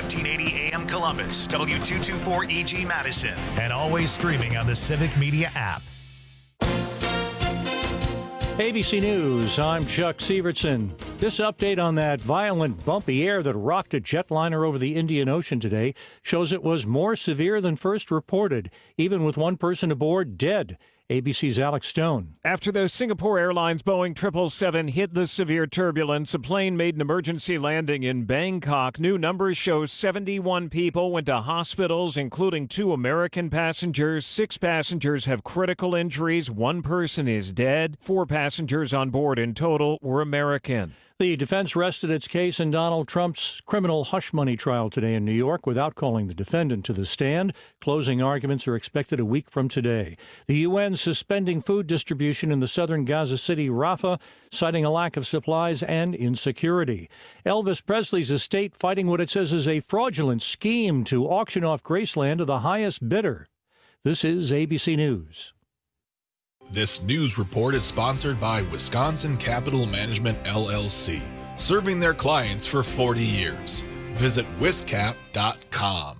1580 AM Columbus, W224EG Madison, and always streaming on the Civic Media app. ABC News, I'm Chuck Sievertson. This update on that violent, bumpy air that rocked a jetliner over the Indian Ocean today shows it was more severe than first reported, even with one person aboard dead. ABC's Alex Stone. After the Singapore Airlines Boeing 777 hit the severe turbulence, a plane made an emergency landing in Bangkok. New numbers show 71 people went to hospitals, including 2 American passengers. 6 passengers have critical injuries. 1 person is dead. 4 passengers on board in total were American. The defense rested its case in Donald Trump's criminal hush money trial today in New York without calling the defendant to the stand. Closing arguments are expected a week from today. The UN suspending food distribution in the southern Gaza city, Rafah, citing a lack of supplies and insecurity. Elvis Presley's estate fighting what it says is a fraudulent scheme to auction off Graceland to the highest bidder. This is ABC News. This news report is sponsored by Wisconsin Capital Management, LLC, serving their clients for 40 years. Visit wiscap.com.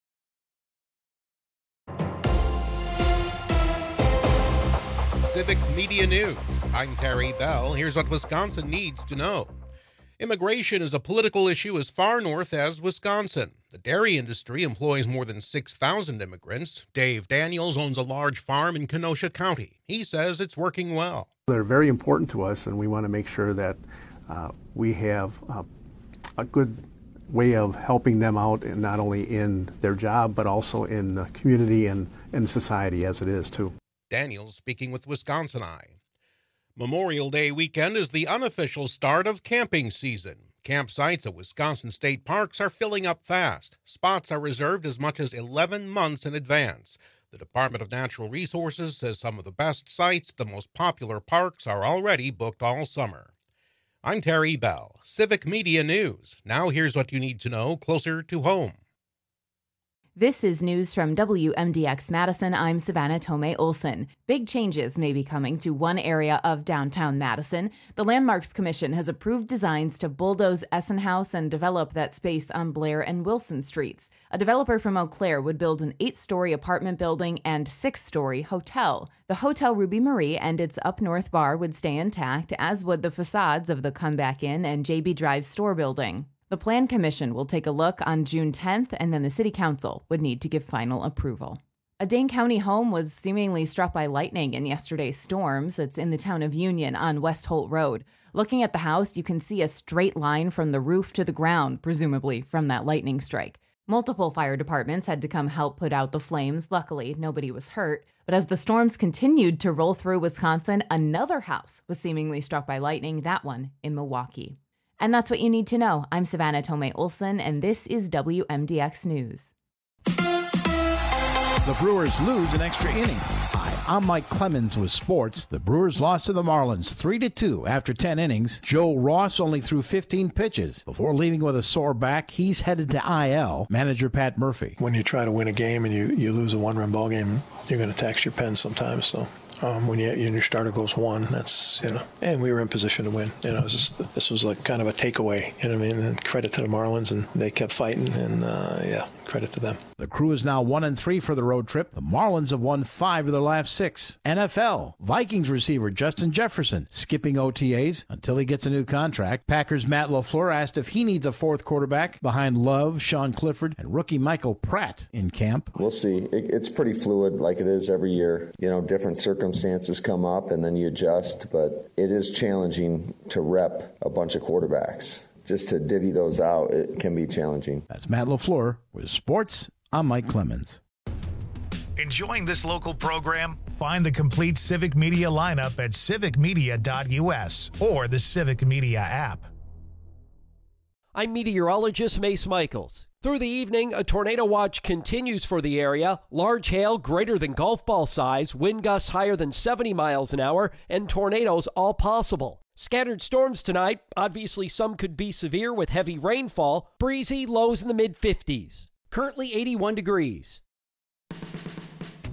Civic Media News. I'm Terry Bell. Here's what Wisconsin needs to know. Immigration is a political issue as far north as Wisconsin. The dairy industry employs more than 6,000 immigrants. Dave Daniels owns a large farm in Kenosha County. He says it's working well. They're very important to us, and we want to make sure that we have a good way of helping them out, and not only in their job, but also in the community and society as it is, too. Daniels speaking with Wisconsin Eye. Memorial Day weekend is the unofficial start of camping season. Campsites at Wisconsin state parks are filling up fast. Spots are reserved as much as 11 months in advance. The Department of Natural Resources says some of the best sites, the most popular parks, are already booked all summer. I'm Terry Bell, Civic Media News. Now here's what you need to know closer to home. This is news from WMDX Madison. I'm Savannah Tomei Olson. Big changes may be coming to one area of downtown Madison. The Landmarks Commission has approved designs to bulldoze Essen House and develop that space on Blair and Wilson Streets. A developer from Eau Claire would build an 8-story apartment building and 6-story hotel. The Hotel Ruby Marie and its Up North bar would stay intact, as would the facades of the Comeback Inn and JB Drive store building. The Plan Commission will take a look on June 10th, and then the City Council would need to give final approval. A Dane County home was seemingly struck by lightning in yesterday's storms. It's in the town of Union on West Holt Road. Looking at the house, you can see a straight line from the roof to the ground, presumably from that lightning strike. Multiple fire departments had to come help put out the flames. Luckily, nobody was hurt. But as the storms continued to roll through Wisconsin, another house was seemingly struck by lightning, that one in Milwaukee. And that's what you need to know. I'm Savannah Tomei Olson, and this is WMDX News. The Brewers lose in extra innings. Hi, I'm Mike Clemens with sports. The Brewers lost to the Marlins 3-2 after 10 innings. Joe Ross only threw 15 pitches. Before leaving with a sore back, he's headed to IL. Manager Pat Murphy. When you try to win a game and you lose a one-run ball game, you're going to tax your pen sometimes, so... when your starter goes 1, that's, and we were in position to win. This was like kind of a takeaway, and credit to the Marlins, and they kept fighting, and credit to them. The Crew is now 1-3 for the road trip. The Marlins have won 5 of their last 6. NFL, Vikings receiver Justin Jefferson skipping OTAs until he gets a new contract. Packers' Matt LaFleur asked if he needs a 4th quarterback behind Love, Sean Clifford, and rookie Michael Pratt in camp. We'll see. It's pretty fluid like it is every year. Different circumstances come up and then you adjust, but it is challenging to rep a bunch of quarterbacks. Just to divvy those out, it can be challenging. That's Matt LaFleur with sports. I'm Mike Clemens. Enjoying this local program? Find the complete Civic Media lineup at civicmedia.us or the Civic Media app. I'm meteorologist Mace Michaels. Through the evening, a tornado watch continues for the area. Large hail greater than golf ball size, wind gusts higher than 70 miles an hour, and tornadoes all possible. Scattered storms tonight. Obviously, some could be severe with heavy rainfall. Breezy, lows in the mid-50s. Currently 81 degrees.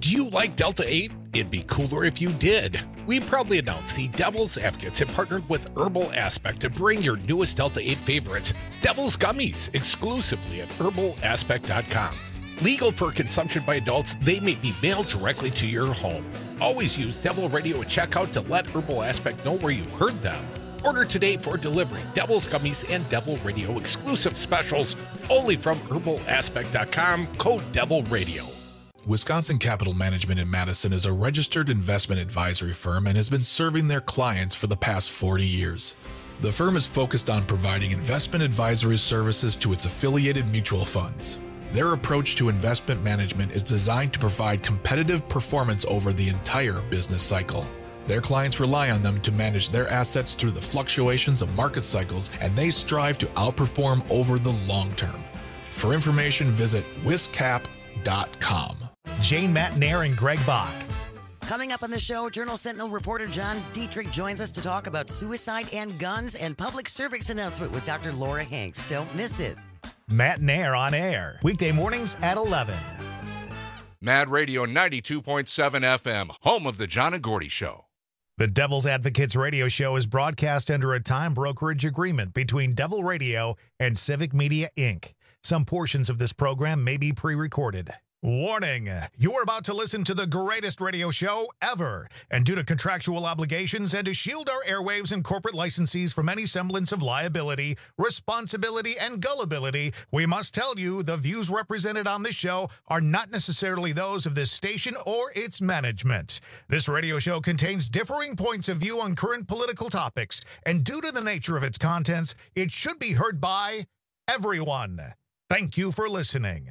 Do you like Delta 8? It'd be cooler if you did. We proudly announce the Devil's Advocates have partnered with Herbal Aspect to bring your newest Delta 8 favorites, Devil's Gummies, exclusively at herbalaspect.com. Legal for consumption by adults, they may be mailed directly to your home. Always use Devil Radio at checkout to let Herbal Aspect know where you heard them. Order today for delivery. Devil's Gummies and Devil Radio exclusive specials only from herbalaspect.com, code Devil Radio. Wisconsin Capital Management in Madison is a registered investment advisory firm and has been serving their clients for the past 40 years. The firm is focused on providing investment advisory services to its affiliated mutual funds. Their approach to investment management is designed to provide competitive performance over the entire business cycle. Their clients rely on them to manage their assets through the fluctuations of market cycles, and they strive to outperform over the long term. For information, visit wiscap.com. Jane Matnair and Greg Bach. Coming up on the show, Journal-Sentinel reporter John Dietrich joins us to talk about suicide and guns and public service announcement with Dr. Laura Hanks. Don't miss it. Matnair on air, weekday mornings at 11. Mad Radio 92.7 FM, home of the John and Gordy Show. The Devil's Advocates radio show is broadcast under a time brokerage agreement between Devil Radio and Civic Media, Inc. Some portions of this program may be pre-recorded. Warning, you are about to listen to the greatest radio show ever, and due to contractual obligations and to shield our airwaves and corporate licensees from any semblance of liability, responsibility, and gullibility, we must tell you the views represented on this show are not necessarily those of this station or its management. This radio show contains differing points of view on current political topics, and due to the nature of its contents, it should be heard by everyone. Thank you for listening.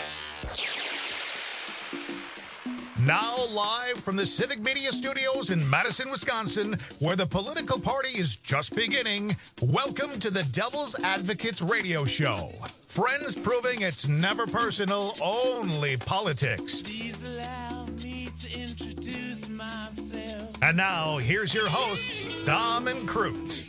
Now live from the Civic Media Studios in Madison, Wisconsin, where the political party is just beginning, welcome to the Devil's Advocates radio show. Friends proving it's never personal, only politics. Please allow me to introduce myself. And now, here's your hosts, Dom and Crute.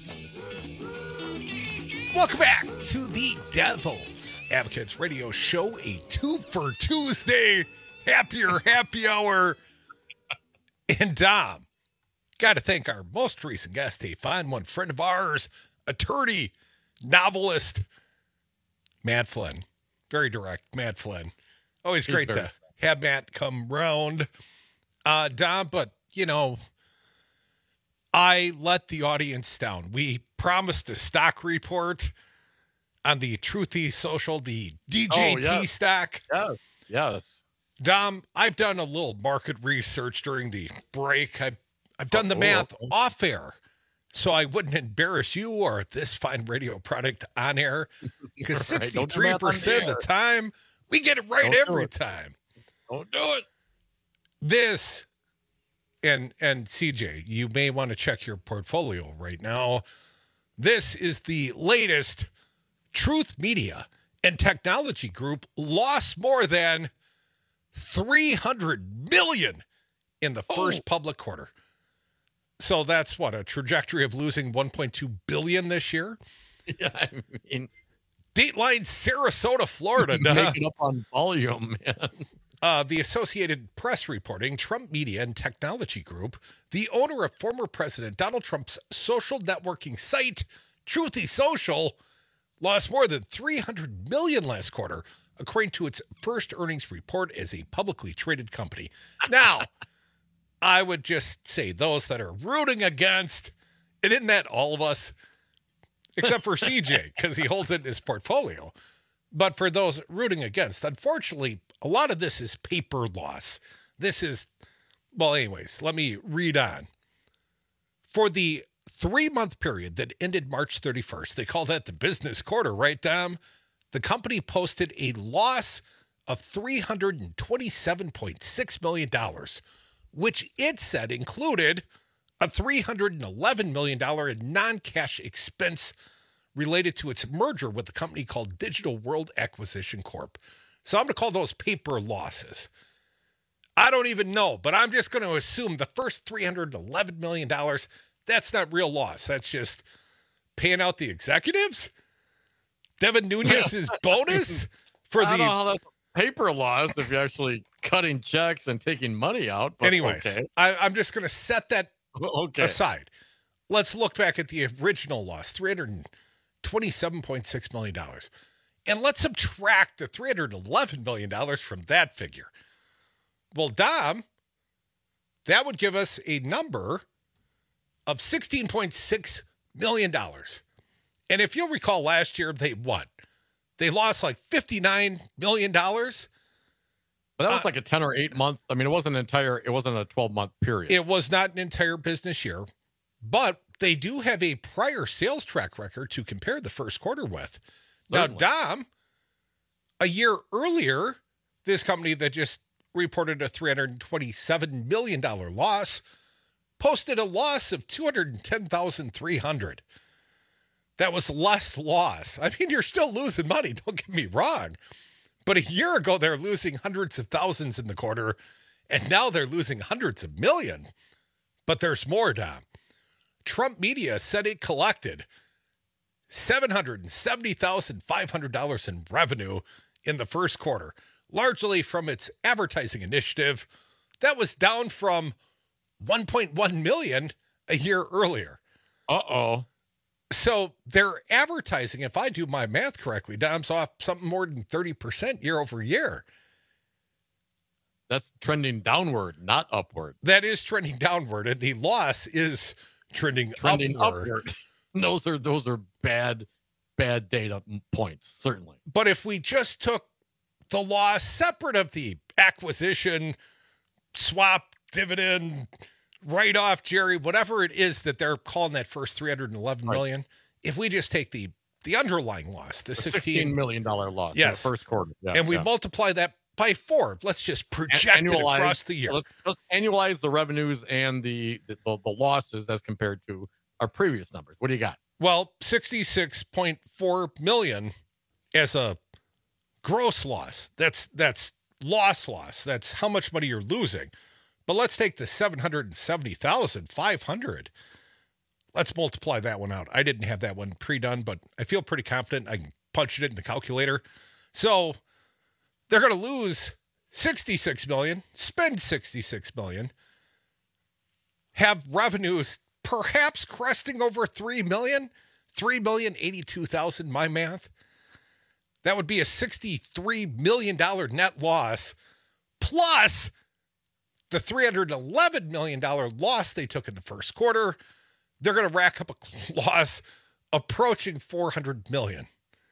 Welcome back to the Devil's Advocates radio show, a 2 for Tuesday. Happy hour. And Dom, got to thank our most recent guest, a fine one, friend of ours, attorney, novelist, Matt Flynn. Very direct, Matt Flynn. Always great to have Matt come round. Dom, but, you know, I let the audience down. We promised a stock report on the Truthy Social, the DJT stock. Yes. Dom, I've done a little market research during the break. I've done the math off air, so I wouldn't embarrass you or this fine radio product on air, because 63% of the time, we get it right every time. Don't do it. This, and CJ, you may want to check your portfolio right now. This is the latest. Truth Media and Technology Group lost more than $300 million in the first public quarter. So that's what, a trajectory of losing $1.2 billion this year? Yeah, I mean, Dateline, Sarasota, Florida. Make it up on volume, man. The Associated Press reporting Trump Media and Technology Group, the owner of former President Donald Trump's social networking site, Truthy Social, lost more than $300 million last quarter, according to its first earnings report as a publicly traded company. Now, I would just say those that are rooting against, and isn't that all of us? Except for CJ, because he holds it in his portfolio. But for those rooting against, unfortunately, a lot of this is paper loss. This is, well, anyways, let me read on. For the 3-month period that ended March 31st, they call that the business quarter, right, Dom? The company posted a loss of $327.6 million, which it said included a $311 million in non-cash expense related to its merger with a company called Digital World Acquisition Corp. So I'm going to call those paper losses. I don't even know, but I'm just going to assume the first $311 million, that's not real loss. That's just paying out the executives? Devin Nunes's bonus for I don't know how that's a paper loss if you actually cutting checks and taking money out. But anyways, okay. I'm just going to set that Okay. aside. Let's look back at the original loss, $327.6 million. And let's subtract the $311 million from that figure. Well, Dom, that would give us a number of $16.6 million. And if you'll recall last year, they what? They lost like $59 million. But that was like a 10 or 8 month. I mean, it wasn't a 12-month period. It was not an entire business year, but they do have a prior sales track record to compare the first quarter with. Certainly. Now, Dom, a year earlier, this company that just reported a $327 million loss posted a loss of $210,300. That was less loss. I mean, you're still losing money, don't get me wrong. But a year ago, they're losing hundreds of thousands in the quarter, and now they're losing hundreds of millions. But there's more, Dom. Trump Media said it collected $770,500 in revenue in the first quarter, largely from its advertising initiative. That was down from $1.1 million a year earlier. Uh-oh. So their advertising, if I do my math correctly, Dom's off something more than 30% year over year. That's trending downward, not upward. That is trending downward, and the loss is trending upward. Those are bad data points, certainly. But if we just took the loss separate of the acquisition, swap, dividend, write-off, Jerry, whatever it is that they're calling that first $311 million, if we just take the underlying loss, the $16 million loss in the first quarter, and we multiply that by 4, let's just project it across the year. Let's annualize the revenues and the losses as compared to our previous numbers. What do you got? Well, $66.4 million as a gross loss. That's loss. That's how much money you're losing. But let's take the $770,500. Let's multiply that one out. I didn't have that one pre-done, but I feel pretty confident I can punch it in the calculator. So they're going to lose $66 million, spend $66 million, have revenues perhaps cresting over $3 million, $3,082,000, my math. That would be a $63 million net loss, plus the $311 million loss they took in the first quarter. They're going to rack up a loss approaching $400 million.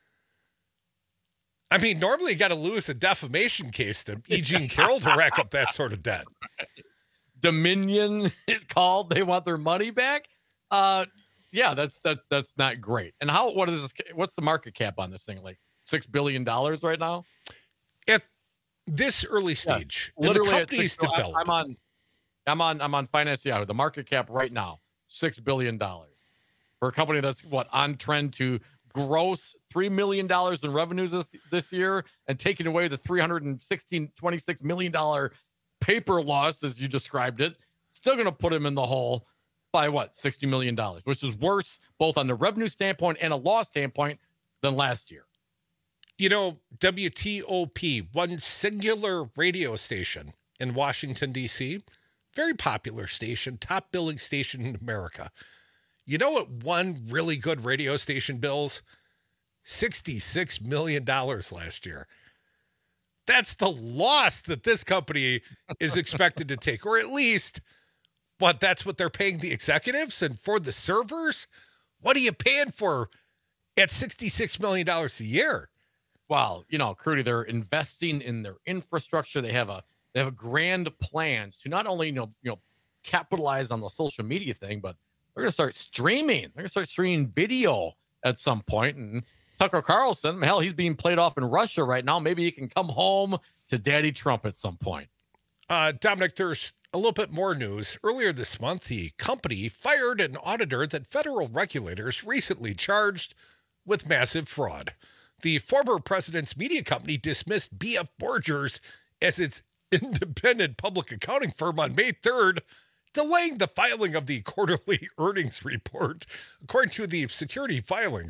I mean, normally you got to lose a defamation case to E. Jean Carroll to rack up that sort of debt. Dominion is called. They want their money back. Yeah, that's not great. And what is this? What's the market cap on this thing? Like $6 billion right now? At this early stage, literally, the company's developed. I'm on Finance Yahoo. The market cap right now, $6 billion for a company that's on trend to gross $3 million in revenues this year and taking away the $26 million paper loss, as you described it. Still going to put him in the hole by $60 million, which is worse both on the revenue standpoint and a loss standpoint than last year. You know, WTOP, one singular radio station in Washington, D.C., very popular station, top billing station in America. You know what one really good radio station bills? $66 million last year. That's the loss that this company is expected to take, or at least, that's what they're paying the executives and for the servers? What are you paying for at $66 million a year? Well, Crudy, they're investing in their infrastructure. They have grand plans to not only, capitalize on the social media thing, but they're going to start streaming. They're going to start streaming video at some point. And Tucker Carlson, hell, he's being played off in Russia right now. Maybe he can come home to Daddy Trump at some point. Dominic, there's a little bit more news. Earlier this month, the company fired an auditor that federal regulators recently charged with massive fraud. The former president's media company dismissed B.F. Borgers as its independent public accounting firm on May 3rd, delaying the filing of the quarterly earnings report. According to the security filings,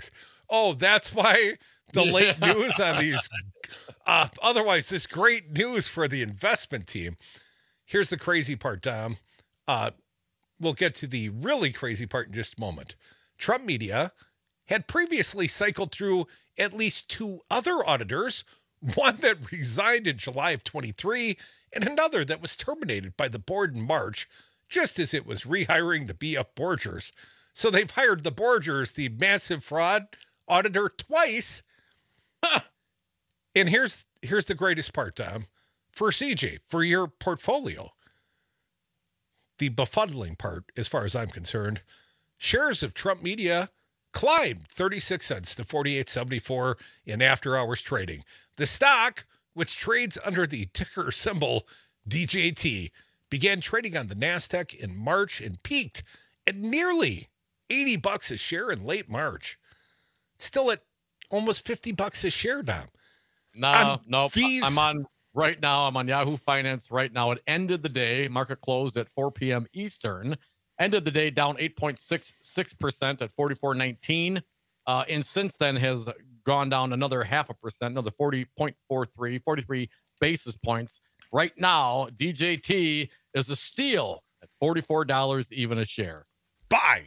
Oh, that's why the late news on these. Otherwise, this great news for the investment team. Here's the crazy part, Dom. We'll get to the really crazy part in just a moment. Trump Media had previously cycled through at least 2 other auditors, one that resigned in July of 23 and another that was terminated by the board in March, just as it was rehiring the BF Borgers. So they've hired the Borgers, the massive fraud auditor, twice. And here's the greatest part, Tom. For CJ, for your portfolio, the befuddling part, as far as I'm concerned, shares of Trump Media climbed 36 cents to 48.74 in after-hours trading. The stock, which trades under the ticker symbol DJT, began trading on the NASDAQ in March and peaked at nearly $80 a share in late March. Still at almost $50 a share now. No. I'm on Yahoo Finance right now. It ended the day, market closed at 4 p.m. Eastern. Ended the day down 8.66% at 44.19. And since then has gone down another 0.5%, another 43 basis points. Right now, DJT is a steal at $44 even a share. Buy.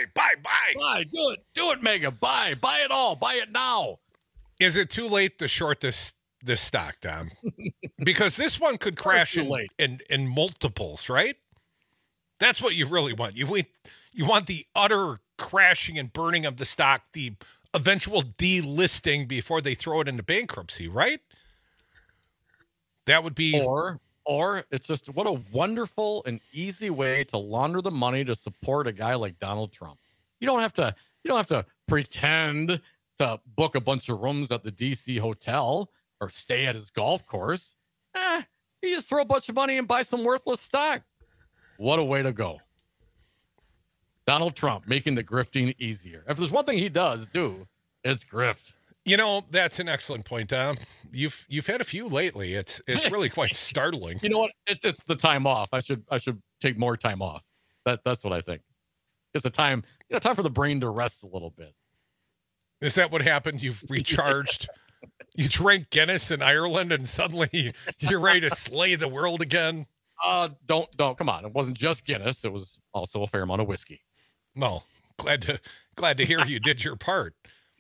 Do it, Mega. Buy it all. Buy it now. Is it too late to short this stock, Dom? Because this one could crash in multiples, right? That's what you really want. You want the utter crashing and burning of the stock, the eventual delisting before they throw it into bankruptcy, right? That would be or it's just what a wonderful and easy way to launder the money to support a guy like Donald Trump. You don't have to pretend to book a bunch of rooms at the DC hotel or stay at his golf course. You just throw a bunch of money and buy some worthless stock. What a way to go. Donald Trump making the grifting easier. If there's one thing he does do, it's grift. You know, that's an excellent point, Tom. You've had a few lately. It's really quite startling. You know what? It's the time off. I should take more time off. That's what I think. It's a time for the brain to rest a little bit. Is that what happened? You've recharged. You drank Guinness in Ireland and suddenly you're ready to slay the world again? Don't come on. It wasn't just Guinness. It was also a fair amount of whiskey. No, glad to hear you did your part.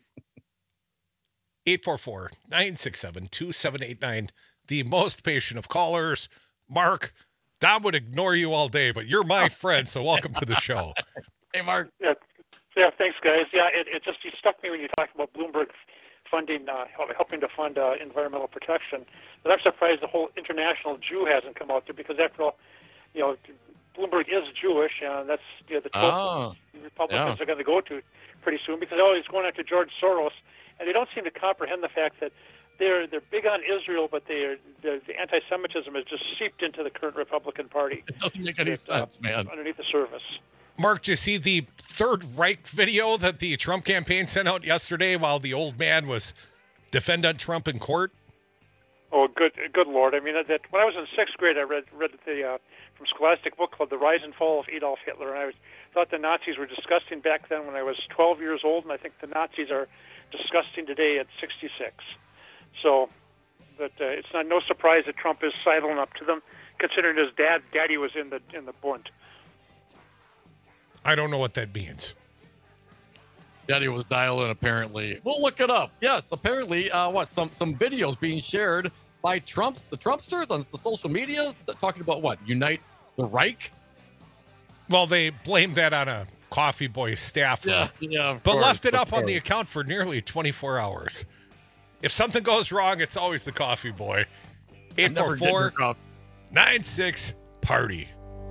844-967-2789. The most patient of callers. Mark, Dom would ignore you all day, but you're my friend, so welcome to the show. Hey, Mark. Yeah, thanks, guys. Yeah, it just struck me when you talked about Bloomberg funding, helping to fund environmental protection. But I'm surprised the whole international Jew hasn't come out there because, after all, Bloomberg is Jewish, and that's the the Republicans are going to go to pretty soon because they're always going after George Soros, and they don't seem to comprehend the fact that they're big on Israel, but the anti-Semitism has just seeped into the current Republican Party. It doesn't make any sense, man. Underneath the surface. Mark, did you see the Third Reich video that the Trump campaign sent out yesterday while the old man was defending Trump in court? Oh, good Lord! I mean, that when I was in 6th grade, I read the from Scholastic Book Club, The Rise and Fall of Adolf Hitler, and I thought the Nazis were disgusting back then when I was 12 years old, and I think the Nazis are disgusting today at 66. So, but it's no surprise that Trump is sidling up to them, considering his daddy was in the Bund. I don't know what that means. Daddy was dialing, apparently. We'll look it up. Yes, apparently, some videos being shared by the Trumpsters on the social medias talking about what? Unite the Reich? Well, they blamed that on a Coffee Boy staffer. Yeah, but left it up on the account for nearly 24 hours. If something goes wrong, it's always the Coffee Boy. 844-96-PARTY.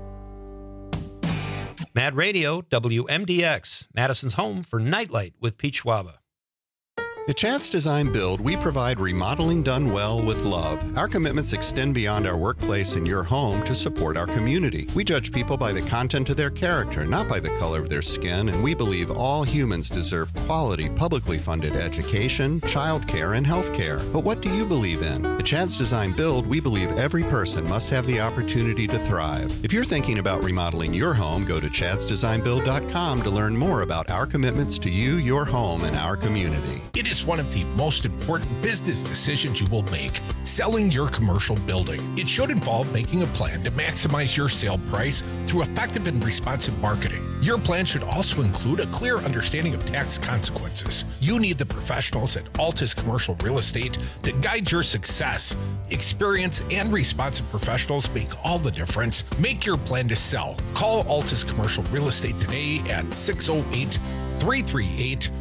Mad Radio, WMDX, Madison's home for Nightlight with Pete Schwaba. At Chance Design Build, we provide remodeling done well with love. Our commitments extend beyond our workplace and your home to support our community. We judge people by the content of their character, not by the color of their skin, and we believe all humans deserve quality, publicly funded education, childcare, and health care. But what do you believe in? At Chance Design Build, we believe every person must have the opportunity to thrive. If you're thinking about remodeling your home, go to chadsdesignbuild.com to learn more about our commitments to you, your home, and our community. It is one of the most important business decisions you will make, selling your commercial building. It should involve making a plan to maximize your sale price through effective and responsive marketing. Your plan should also include a clear understanding of tax consequences. You need the professionals at Altus Commercial Real Estate to guide your success. Experience and responsive professionals make all the difference. Make your plan to sell. Call Altus Commercial Real Estate today at 608-338-1101.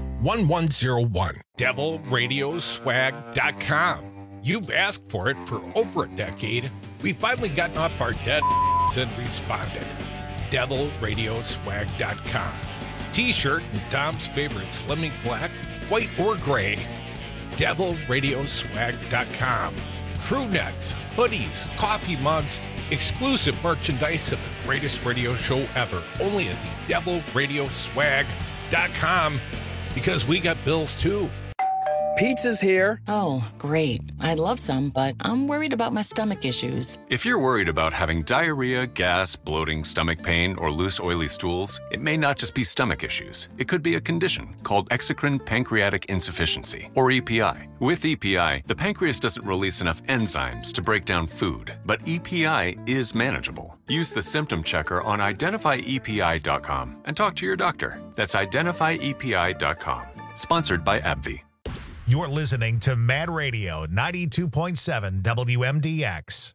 DevilRadioswag.com. You've asked for it for over a decade. We've finally gotten off our dead and responded. DevilRadioswag.com. T-shirt and Dom's favorite Slimming Black, white or gray. DevilRadioswag.com. Crew necks, hoodies, coffee mugs, exclusive merchandise of the greatest radio show ever. Only at the DevilRadioswag.com. Because we got bills too. Pizza's here. Oh, great. I'd love some, but I'm worried about my stomach issues. If you're worried about having diarrhea, gas, bloating, stomach pain, or loose, oily stools, it may not just be stomach issues. It could be a condition called exocrine pancreatic insufficiency, or EPI. With EPI, the pancreas doesn't release enough enzymes to break down food, but EPI is manageable. Use the symptom checker on identifyepi.com and talk to your doctor. That's identifyepi.com. Sponsored by AbbVie. You're listening to Mad Radio 92.7 WMDX.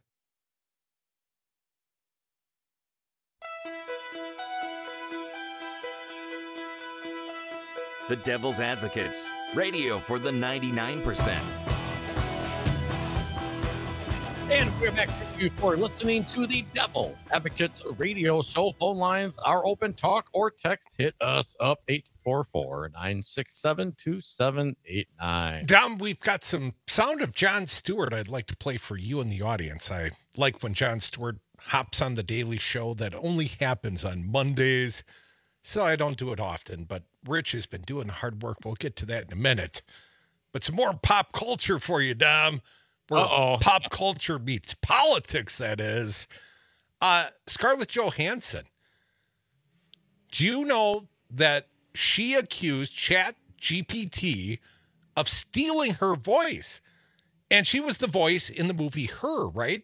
The Devil's Advocates, radio for the 99%. And we're back with you for listening to the Devil's Advocates radio show. Phone lines are open. Talk or text. Hit us up 844-967-2789. Dom, we've got some sound of Jon Stewart I'd like to play for you and the audience. I like when Jon Stewart hops on the Daily Show. That only happens on Mondays, so I don't do it often. But Rich has been doing the hard work. We'll get to that in a minute. But some more pop culture for you, Dom. Where pop culture meets politics, that is. Scarlett Johansson. Do you know that she accused ChatGPT of stealing her voice? And she was the voice in the movie Her, right?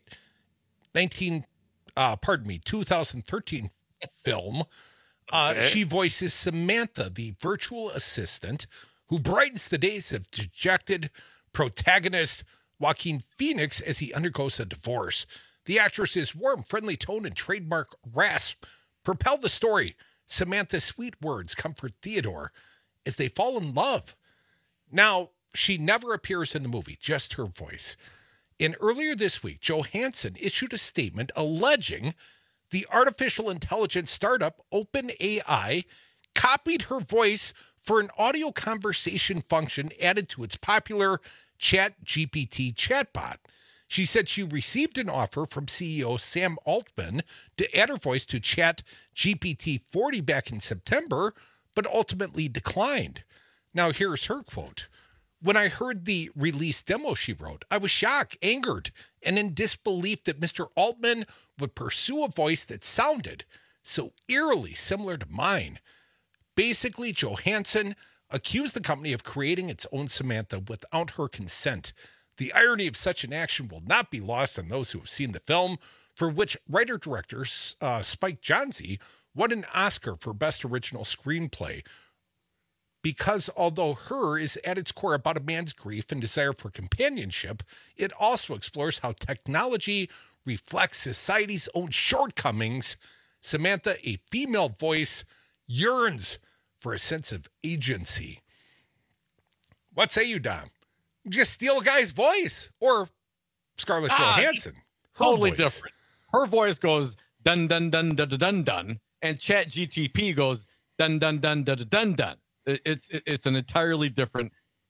2013 film. Okay. She voices Samantha, the virtual assistant who brightens the days of dejected protagonist Joaquin Phoenix as he undergoes a divorce. The actress's warm, friendly tone and trademark rasp propel the story. Samantha's sweet words comfort Theodore as they fall in love. Now, she never appears in the movie, just her voice. And earlier this week, Johansson issued a statement alleging the artificial intelligence startup OpenAI copied her voice for an audio conversation function added to its popular ChatGPT chatbot. She said she received an offer from CEO Sam Altman to add her voice to ChatGPT 40 back in September, but ultimately declined. Now, here's her quote. When I heard the release demo, she wrote, I was shocked, angered, and in disbelief that Mr. Altman would pursue a voice that sounded so eerily similar to mine. Basically, Johansson accused the company of creating its own Samantha without her consent. The irony of such an action will not be lost on those who have seen the film, for which writer-director Spike Jonze won an Oscar for Best Original Screenplay. Because although Her is at its core about a man's grief and desire for companionship, it also explores how technology reflects society's own shortcomings. Samantha, a female voice, yearns for a sense of agency. What say you, Dom? Just steal a guy's voice, or Scarlett Johansson? Totally different. Her voice goes dun dun dun dun dun dun, and ChatGPT goes dun dun dun dun dun dun. It's an entirely different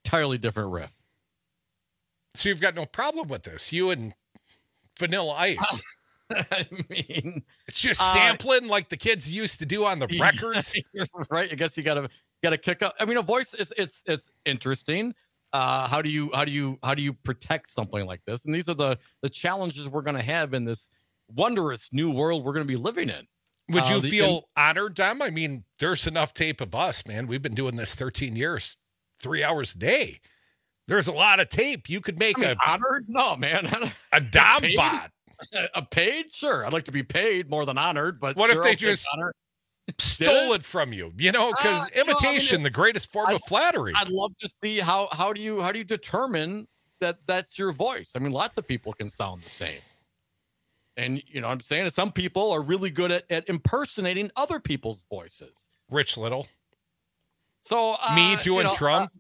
entirely different riff. So you've got no problem with this, you and Vanilla Ice. I mean, it's just sampling like the kids used to do on the records, right? I guess you gotta kick up. I mean, a voice it's interesting. How do you protect something like this? And these are the challenges we're going to have in this wondrous new world we're going to be living in. Would you feel honored, Dom? I mean, there's enough tape of us, man. We've been doing this 13 years, 3 hours a day. There's a lot of tape. You could make honored? No, man. A Dom bot. A paid? Sure. I'd like to be paid more than honored, but what if they just stole it from you? You know, because imitation, the greatest form of flattery. I'd love to see how do you determine that that's your voice? I mean, lots of people can sound the same. And you know what I'm saying? Some people are really good at impersonating other people's voices. Rich Little. So me doing Trump?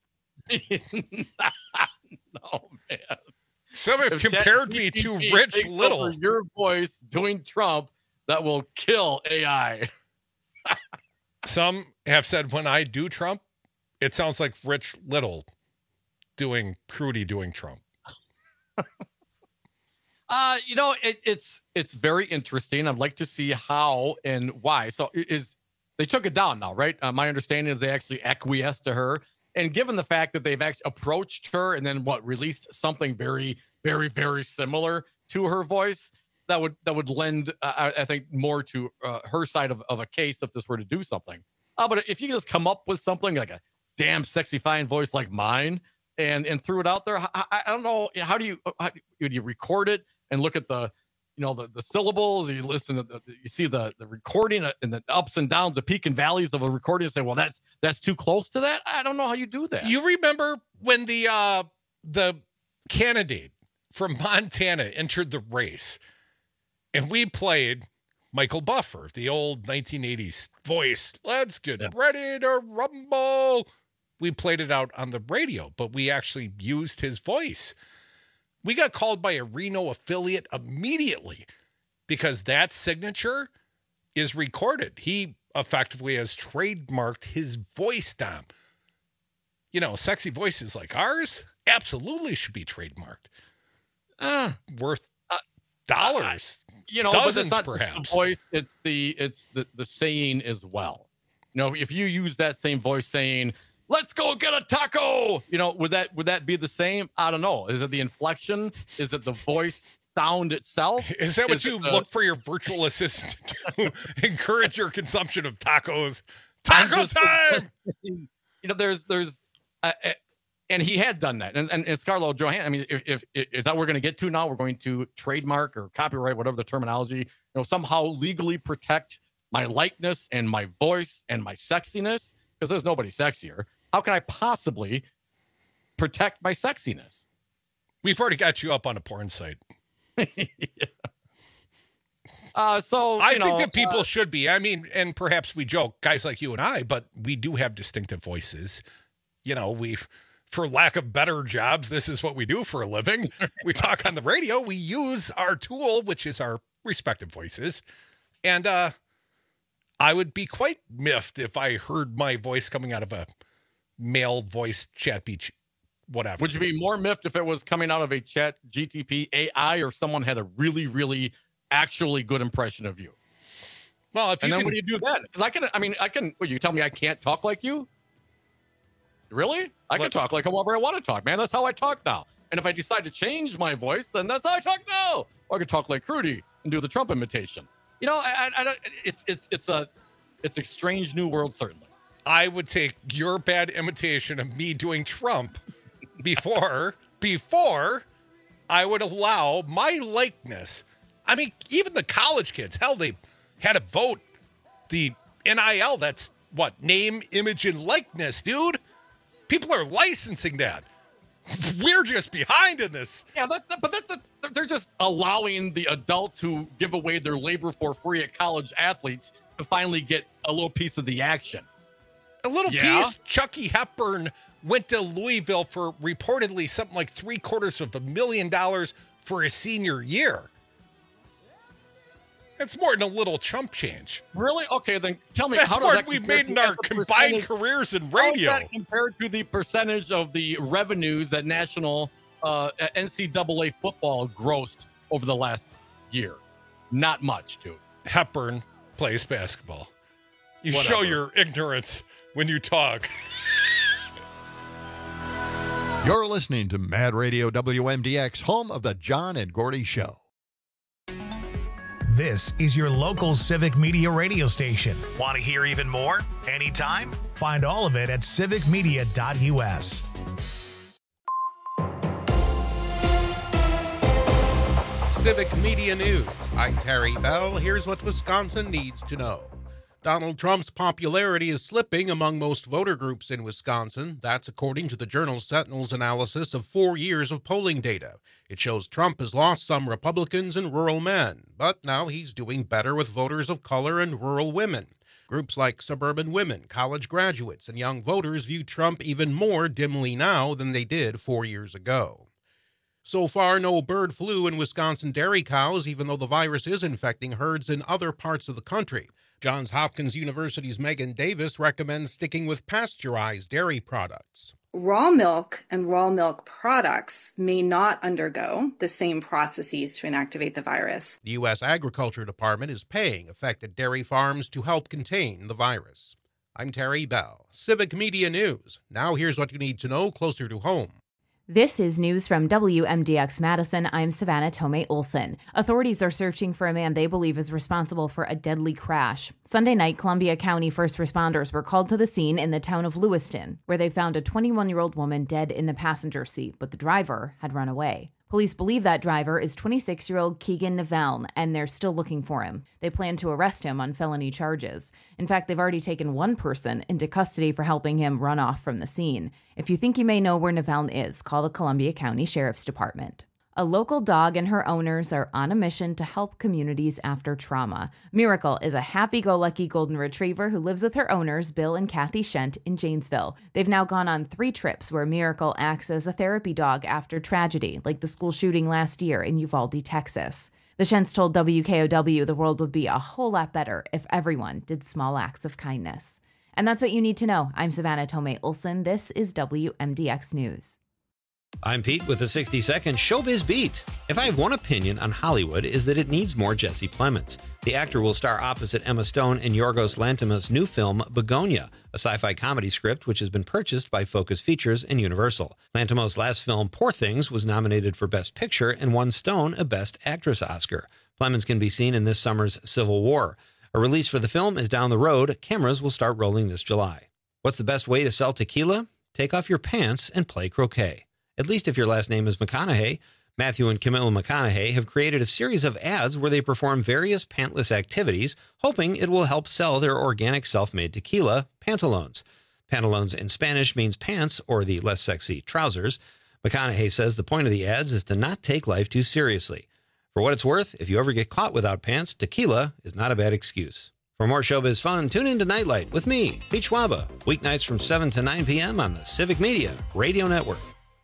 No, man. Some have compared me to Rich Little. Your voice doing Trump, that will kill AI. Some have said when I do Trump, it sounds like Rich Little doing Crudy doing Trump. You know, it's very interesting. I'd like to see how and why. So they took it down now, right? My understanding is they actually acquiesced to her. And given the fact that they've actually approached her and then released something very, very, very similar to her voice, that would lend, I think, more to her side of a case if this were to do something. But if you just come up with something like a damn sexy fine voice like mine and threw it out there, I don't know, how do you record it and look at the syllables? You listen to you see the recording and the ups and downs, the peak and valleys of a recording, and say, well, that's too close to that. I don't know how you do that. You remember when the candidate from Montana entered the race and we played Michael Buffer, the old 1980s voice. Let's get ready to rumble. We played it out on the radio, but we actually used his voice. We got called by a Reno affiliate immediately because that signature is recorded. He effectively has trademarked his voice down. You know, sexy voices like ours absolutely should be traedmarked. Worth dollars, dozens but it's not perhaps. The voice, it's the saying as well. You know, if you use that same voice saying, "Let's go get a taco," you know, would that be the same? I don't know. Is it the inflection? Is it the voice sound itself? Is that what you look for your virtual assistant to encourage your consumption of tacos? Taco time! You know, there's and he had done that. And Scarlett Johansson, I mean, if is that we're going to get to now, we're going to trademark or copyright, whatever the terminology, you know, somehow legally protect my likeness and my voice and my sexiness, because there's nobody sexier. How can I possibly protect my sexiness? We've already got you up on a porn site. So I think that people should be. I mean, and perhaps we joke, guys like you and I, but we do have distinctive voices. You know, for lack of better jobs, this is what we do for a living. We talk on the radio. We use our tool, which is our respective voices. And I would be quite miffed if I heard my voice coming out of a male voice chat beach, whatever. Would you be more miffed if it was coming out of a chat GTP AI or someone had a really, really actually good impression of you? Well, if you when do you do that? Because I can, well, you tell me I can't talk like you? Really? I can talk like however I want to talk, man. That's how I talk now. And if I decide to change my voice, then that's how I talk now. Or I could talk like Crudy and do the Trump imitation. You know, I don't. It's a strange new world, certainly. I would take your bad imitation of me doing Trump before I would allow my likeness. I mean, even the college kids, hell, they had a vote. The NIL, that's what? Name, image, and likeness, dude. People are licensing that. We're just behind in this. Yeah, but they're just allowing the adults who give away their labor for free at college athletes to finally get a little piece of the action. A little piece. Chucky Hepburn went to Louisville for reportedly something like $750,000 for his senior year. That's more than a little chump change. Really? Okay, then tell me, That's how does more that than we've compare made in to our the combined percentage- careers in How is radio. that compared to the percentage of the revenues that national NCAA football grossed over the last year? Not much, dude. Hepburn plays basketball. You Whatever. show your ignorance when you talk. You're listening to Mad Radio WMDX, home of the John and Gordy Show. This is your local Civic Media radio station. Want to hear even more? Anytime? Find all of it at civicmedia.us. Civic Media News. I'm Terry Bell. Here's what Wisconsin needs to know. Donald Trump's popularity is slipping among most voter groups in Wisconsin. That's according to the Journal Sentinel's analysis of 4 years of polling data. It shows Trump has lost some Republicans and rural men, but now he's doing better with voters of color and rural women. Groups like suburban women, college graduates, and young voters view Trump even more dimly now than they did 4 years ago. So far, no bird flu in Wisconsin dairy cows, even though the virus is infecting herds in other parts of the country. Johns Hopkins University's Megan Davis recommends sticking with pasteurized dairy products. Raw milk and raw milk products may not undergo the same processes to inactivate the virus. The U.S. Agriculture Department is paying affected dairy farms to help contain the virus. I'm Terry Bell, Civic Media News. Now here's what you need to know closer to home. This is news from WMDX Madison. I'm Savannah Tomei Olson. Authorities are searching for a man they believe is responsible for a deadly crash. Sunday night, Columbia County first responders were called to the scene in the town of Lewiston, where they found a 21-year-old woman dead in the passenger seat, but the driver had run away. Police believe that driver is 26-year-old Keegan Naveln, and they're still looking for him. They plan to arrest him on felony charges. In fact, they've already taken one person into custody for helping him run off from the scene. If you think you may know where Naveln is, call the Columbia County Sheriff's Department. A local dog and her owners are on a mission to help communities after trauma. Miracle is a happy-go-lucky golden retriever who lives with her owners, Bill and Kathy Shent, in Janesville. They've now gone on 3 trips where Miracle acts as a therapy dog after tragedy, like the school shooting last year in Uvalde, Texas. The Shents told WKOW the world would be a whole lot better if everyone did small acts of kindness. And that's what you need to know. I'm Savannah Tomei Olson. This is WMDX News. I'm Pete with the 60-second Showbiz Beat. If I have one opinion on Hollywood, is that it needs more Jesse Plemons. The actor will star opposite Emma Stone in Yorgos Lanthimos' new film, Begonia, a sci-fi comedy script which has been purchased by Focus Features and Universal. Lanthimos' last film, Poor Things, was nominated for Best Picture and won Stone a Best Actress Oscar. Plemons can be seen in this summer's Civil War. A release for the film is down the road. Cameras will start rolling this July. What's the best way to sell tequila? Take off your pants and play croquet. At least if your last name is McConaughey. Matthew and Camilla McConaughey have created a series of ads where they perform various pantless activities, hoping it will help sell their organic self-made tequila, Pantalones. Pantalones in Spanish means pants, or the less sexy trousers. McConaughey says the point of the ads is to not take life too seriously. For what it's worth, if you ever get caught without pants, tequila is not a bad excuse. For more showbiz fun, tune in to Nightlight with me, Pete Schwaba, weeknights from 7 to 9 p.m. on the Civic Media Radio Network.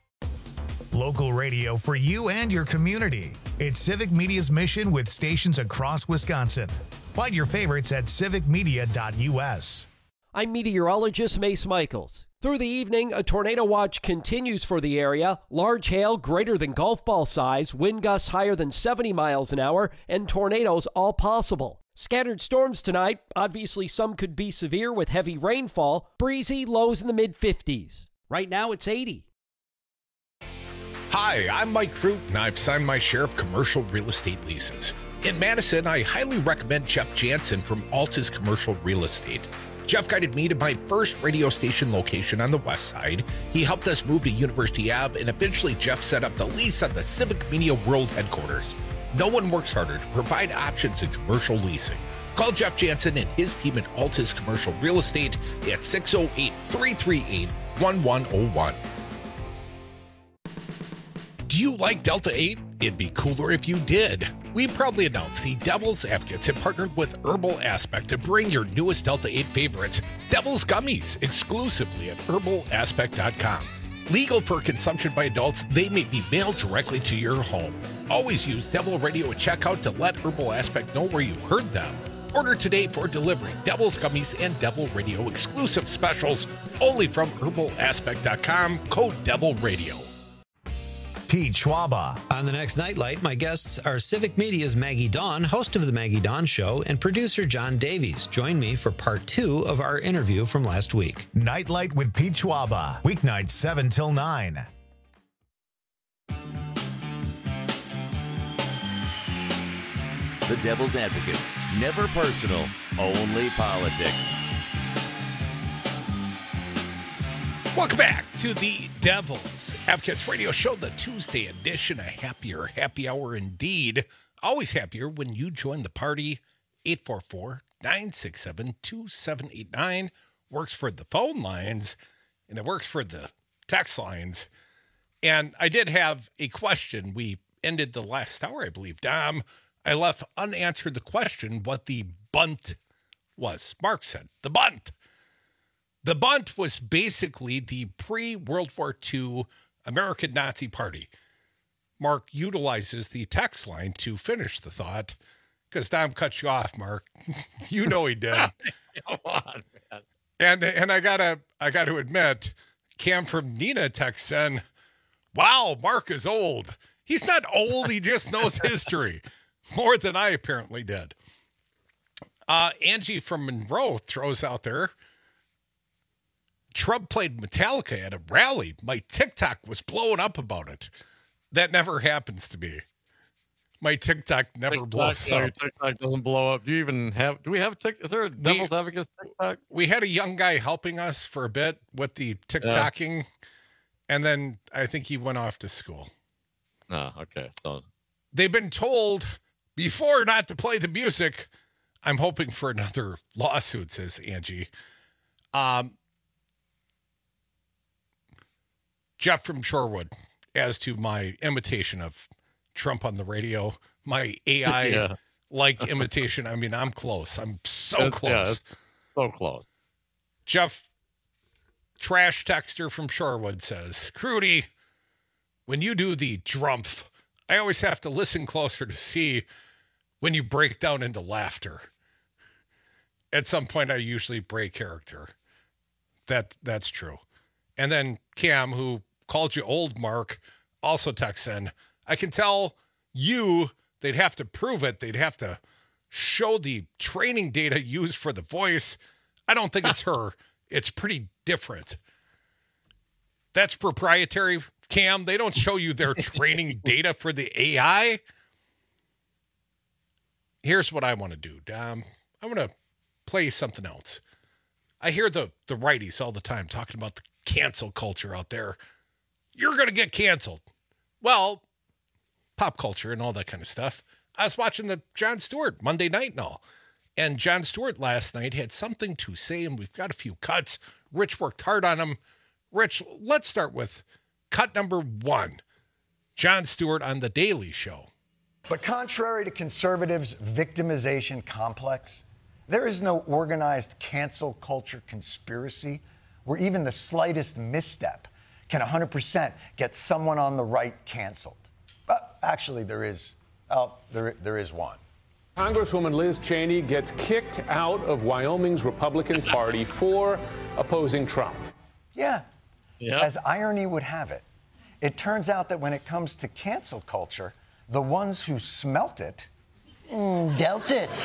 Local radio for you and your community. It's Civic Media's mission with stations across Wisconsin. Find your favorites at civicmedia.us. I'm meteorologist Mace Michaels. Through the evening, a tornado watch continues for the area. Large hail greater than golf ball size, wind gusts higher than 70 miles an hour, and tornadoes all possible. Scattered storms tonight. Obviously, some could be severe with heavy rainfall. Breezy, lows in the mid-50s. Right now, it's 80. Hi, I'm Mike Root, and I've signed my share of commercial real estate leases. In Madison, I highly recommend Jeff Jansen from Altus Commercial Real Estate. Jeff guided me to my first radio station location on the west side. He helped us move to University Ave, and eventually Jeff set up the lease on the Civic Media World headquarters. No one works harder to provide options in commercial leasing. Call Jeff Jansen and his team at Altus Commercial Real Estate at 608-338-1101. Do you like Delta 8? It'd be cooler if you did. We proudly announce the Devil's Advocates have partnered with Herbal Aspect to bring your newest Delta 8 favorites, Devil's Gummies, exclusively at herbalaspect.com. Legal for consumption by adults, they may be mailed directly to your home. Always use Devil Radio at checkout to let Herbal Aspect know where you heard them. Order today for delivery. Devil's Gummies and Devil Radio exclusive specials only from herbalaspect.com. Code Devil Radio. Pete Schwaba. On the next Nightlight, my guests are Civic Media's Maggie Dawn, host of The Maggie Dawn Show, and producer John Davies. Join me for part 2 of our interview from last week. Nightlight with Pete Schwaba. Weeknights 7 till 9. The Devil's Advocates. Never personal, only politics. Welcome back to the Devil's Advocates Radio Show, the Tuesday edition, a happier happy hour indeed. Always happier when you join the party. 844-967-2789 works for the phone lines, and it works for the text lines. And I did have a question. We ended the last hour, I believe, Dom. I left unanswered the question what the bunt was. Mark said, the bunt. The bunt was basically the pre-World War II American Nazi Party. Mark utilizes the text line to finish the thought, because Dom cut you off, Mark. You know he did. Come on, man. And I gotta admit, Cam from Nina texts in, wow, Mark is old. He's not old, he just knows history. More than I apparently did. Angie from Monroe throws out there, Trump played Metallica at a rally. My TikTok was blowing up about it. That never happens to me. My TikTok never blows up. Your TikTok doesn't blow up. Do you even have, do we have TikTok? Is there a Devil's Advocates TikTok? We had a young guy helping us for a bit with the TikToking, and then I think he went off to school. Oh, okay. So they've been told before not to play the music. I'm hoping for another lawsuit, says Angie. Jeff from Shorewood, as to my imitation of Trump on the radio, my AI-like imitation. I mean, I'm close. I'm so close. Yeah, so close. Jeff, trash texter from Shorewood, says, Crudy, when you do the drumpf, I always have to listen closer to see when you break down into laughter. At some point, I usually break character. That's true. And then Cam, who called you old, Mark, also texts in, I can tell you they'd have to prove it. They'd have to show the training data used for the voice. I don't think it's her. It's pretty different. That's proprietary, Cam. They don't show you their training data for the AI. Here's what I want to do, Dom. I want to play something else. I hear the righties all the time talking about the cancel culture out there. You're going to get canceled. Well, pop culture and all that kind of stuff. I was watching the Jon Stewart Monday night and all. And Jon Stewart last night had something to say, and we've got a few cuts. Rich worked hard on them. Rich, let's start with cut number 1. Jon Stewart on The Daily Show. But contrary to conservatives' victimization complex, there is no organized cancel culture conspiracy where even the slightest misstep can 100% get someone on the right canceled. Actually, there is one. Congresswoman Liz Cheney gets kicked out of Wyoming's Republican Party for opposing Trump. Yeah. As irony would have it, it turns out that when it comes to cancel culture, the ones who smelt it dealt it.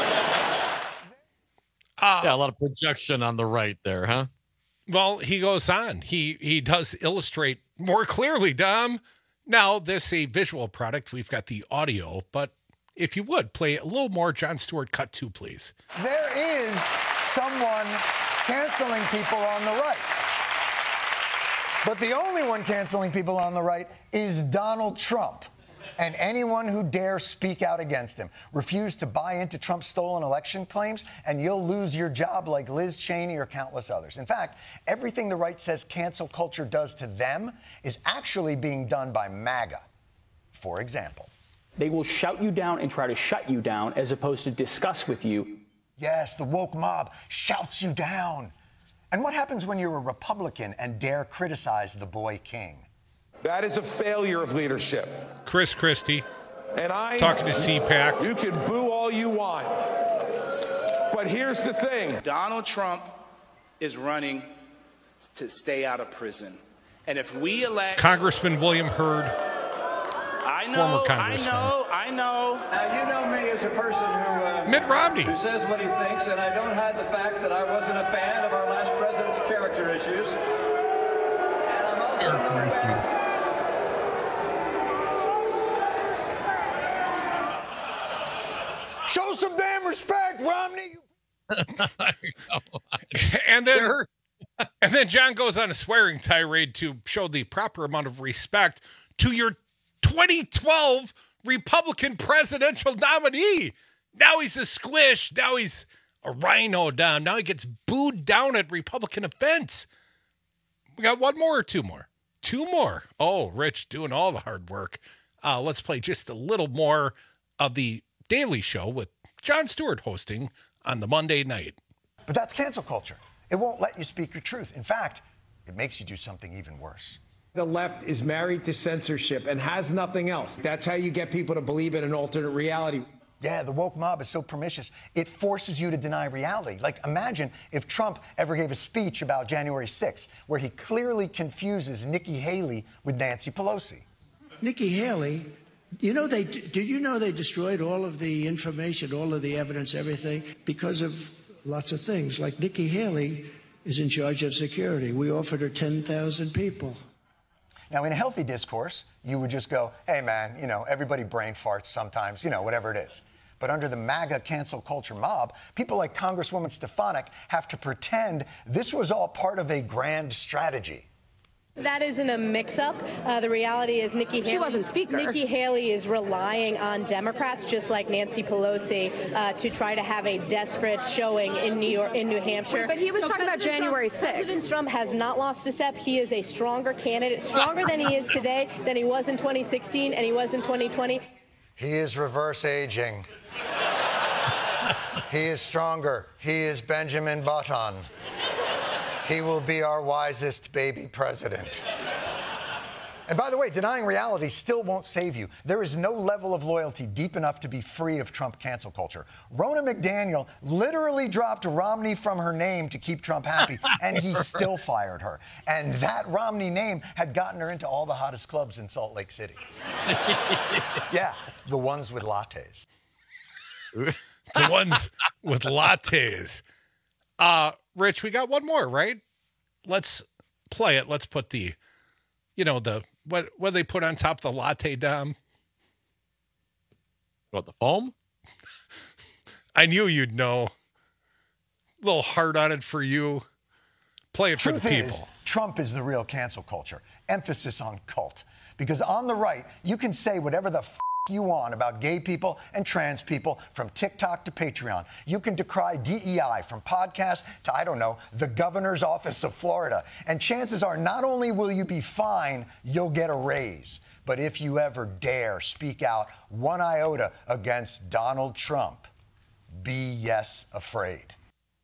Yeah, a lot of projection on the right there, huh? Well, he goes on. He does illustrate more clearly, Dom. Now, this is a visual product. We've got the audio, but if you would, play a little more Jon Stewart cut 2, please. There is someone canceling people on the right. But the only one canceling people on the right is Donald Trump. And anyone who dares speak out against him. Refuse to buy into Trump's stolen election claims, and you'll lose your job like Liz Cheney or countless others. In fact, everything the right says cancel culture does to them is actually being done by MAGA. For example. They will shout you down and try to shut you down as opposed to discuss with you. Yes, the woke mob shouts you down. And what happens when you're a Republican and dare criticize the boy king? That is a failure of leadership. Chris Christie. And I talking to CPAC. You can boo all you want. But here's the thing. Donald Trump is running to stay out of prison. And if we elect Congressman William Hurd, former congressman. I know. You know me as a person who Mitt Romney, who says what he thinks, and I don't hide the fact that I wasn't a fan of our last president's character issues. And I'm also not a fan. Show some damn respect, Romney. And then John goes on a swearing tirade to show the proper amount of respect to your 2012 Republican presidential nominee. Now he's a squish. Now he's a rhino down. Now he gets booed down at Republican events. We got one more or two more? Two more. Oh, Rich doing all the hard work. Let's play just a little more of the Daily Show with Jon Stewart hosting on the Monday night. But that's cancel culture. It won't let you speak your truth. In fact, it makes you do something even worse. The left is married to censorship and has nothing else. That's how you get people to believe in an alternate reality. Yeah, the woke mob is so pernicious, it forces you to deny reality. Like, imagine if Trump ever gave a speech about January 6th, where he clearly confuses Nikki Haley with Nancy Pelosi. Nikki Haley, did you know they destroyed all of the information, all of the evidence, everything, because of lots of things. Like Nikki Haley is in charge of security. We offered her 10,000 people. Now, in a healthy discourse, you would just go, hey, man, everybody brain farts sometimes, whatever it is. But under the MAGA cancel culture mob, people like Congresswoman Stefanik have to pretend this was all part of a grand strategy. That isn't a mix-up. The reality is Nikki Haley. She wasn't speaker. Nikki Haley is relying on Democrats, just like Nancy Pelosi, to try to have a desperate showing in New Hampshire. But he was talking about January 6th. President Trump has not lost a step. He is a stronger candidate, stronger than he is today, than he was in 2016 and he was in 2020. He is reverse aging. He is stronger. He is Benjamin Button. He will be our wisest baby president. And by the way, denying reality still won't save you. There is no level of loyalty deep enough to be free of Trump cancel culture. Ronna McDaniel literally dropped Romney from her name to keep Trump happy, and he still fired her. And that Romney name had gotten her into all the hottest clubs in Salt Lake City. Yeah, the ones with lattes. The ones with lattes. Rich, we got one more, right? Let's play it. Let's put the, what do they put on top of the latte, Dom? What, the foam? I knew you'd know. A little hard on it for you. Play it for the people. Trump is the real cancel culture. Emphasis on cult. Because on the right, you can say whatever the you want about gay people and trans people, from TikTok to Patreon. You can decry DEI from podcasts to, I don't know, the governor's office of Florida. And chances are not only will you be fine, you'll get a raise. But if you ever dare speak out one iota against Donald Trump, be afraid.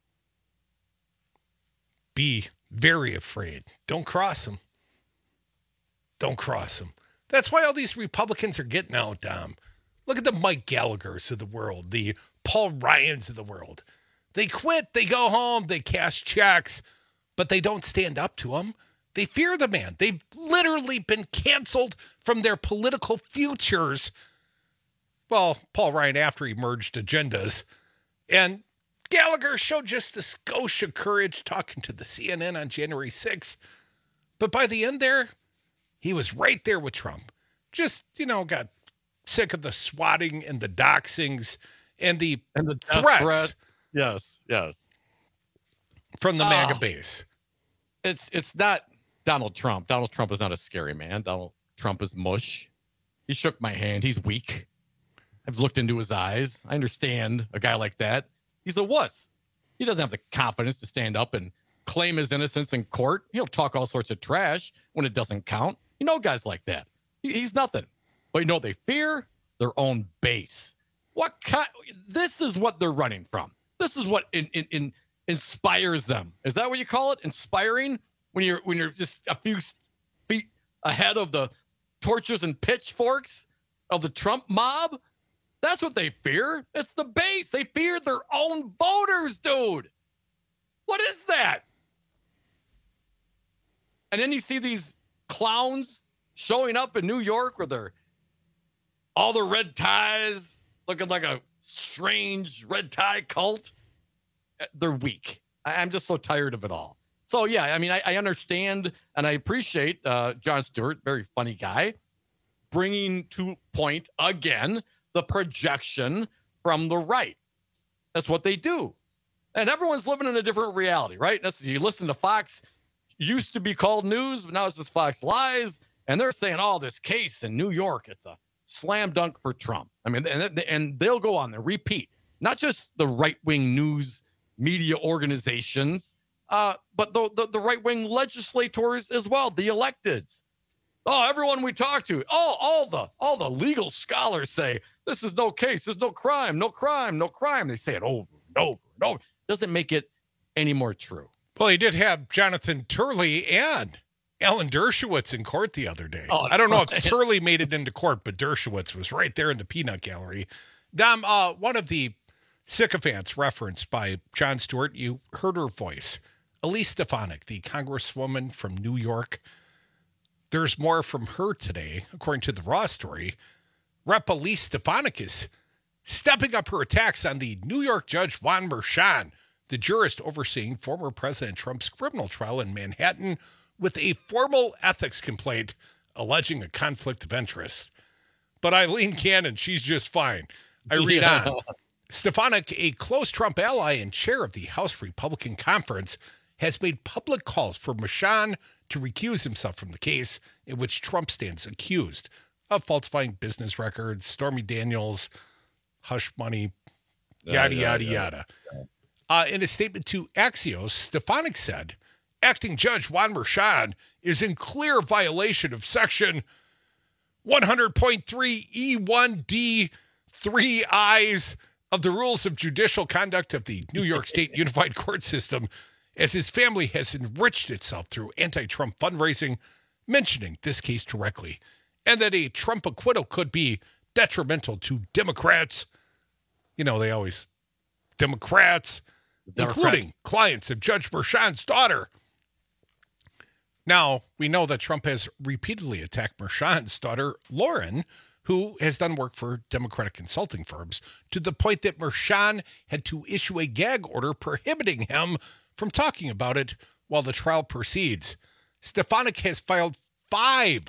Be very afraid. Don't cross him. Don't cross him. That's why all these Republicans are getting out, Dom. Look at the Mike Gallaghers of the world, the Paul Ryans of the world. They quit, they go home, they cash checks, but they don't stand up to him. They fear the man. They've literally been canceled from their political futures. Well, Paul Ryan after he merged agendas. And Gallagher showed just a skosh of courage talking to the CNN on January 6th. But by the end there, he was right there with Trump. Just, got sick of the swatting and the doxings and the threats. Yes. From the MAGA base. It's not Donald Trump. Donald Trump is not a scary man. Donald Trump is mush. He shook my hand. He's weak. I've looked into his eyes. I understand a guy like that. He's a wuss. He doesn't have the confidence to stand up and claim his innocence in court. He'll talk all sorts of trash when it doesn't count. Guys like that. He's nothing. But they fear their own base. This is what they're running from. This is what inspires them. Is that what you call it? Inspiring? When you're just a few feet ahead of the torches and pitchforks of the Trump mob? That's what they fear. It's the base. They fear their own voters, dude. What is that? And then you see these clowns showing up in New York with all the red ties, looking like a strange red tie cult. They're weak. I'm just so tired of it all. So, yeah, I mean, I understand and I appreciate Jon Stewart, very funny guy, bringing to point again the projection from the right. That's what they do. And everyone's living in a different reality, right? You listen to Fox, used to be called news, but now it's just Fox Lies. And they're saying, oh, this case in New York, it's a slam dunk for Trump. I mean, and they'll go on there, repeat, not just the right-wing news media organizations, but the right-wing legislators as well, the electeds. Oh, everyone we talk to, all the legal scholars say this is no case, there's no crime, no crime, no crime. They say it over and over and over. Doesn't make it any more true. Well, he did have Jonathan Turley and Alan Dershowitz in court the other day. Oh, I don't know if Turley made it into court, but Dershowitz was right there in the peanut gallery. Dom, one of the sycophants referenced by Jon Stewart, you heard her voice. Elise Stefanik, the congresswoman from New York. There's more from her today, according to the Raw story. Rep. Elise Stefanik is stepping up her attacks on the New York judge Juan Merchan, the jurist overseeing former President Trump's criminal trial in Manhattan, with a formal ethics complaint alleging a conflict of interest. But Eileen Cannon, she's just fine. I read on. Stefanik, a close Trump ally and chair of the House Republican Conference, has made public calls for Merchan to recuse himself from the case in which Trump stands accused of falsifying business records, Stormy Daniels, hush money, yada, yada, yada. In a statement to Axios, Stefanik said, acting Judge Juan Merchan is in clear violation of Section 100.3 E1D 3 I's of the Rules of Judicial Conduct of the New York State Unified Court System, as his family has enriched itself through anti-Trump fundraising, mentioning this case directly, and that a Trump acquittal could be detrimental to Democrats. You know, they always, Democrats, including clients of Judge Merchan's daughter. Now, we know that Trump has repeatedly attacked Merchan's daughter, Lauren, who has done work for Democratic consulting firms, to the point that Merchan had to issue a gag order prohibiting him from talking about it while the trial proceeds. Stefanik has filed 5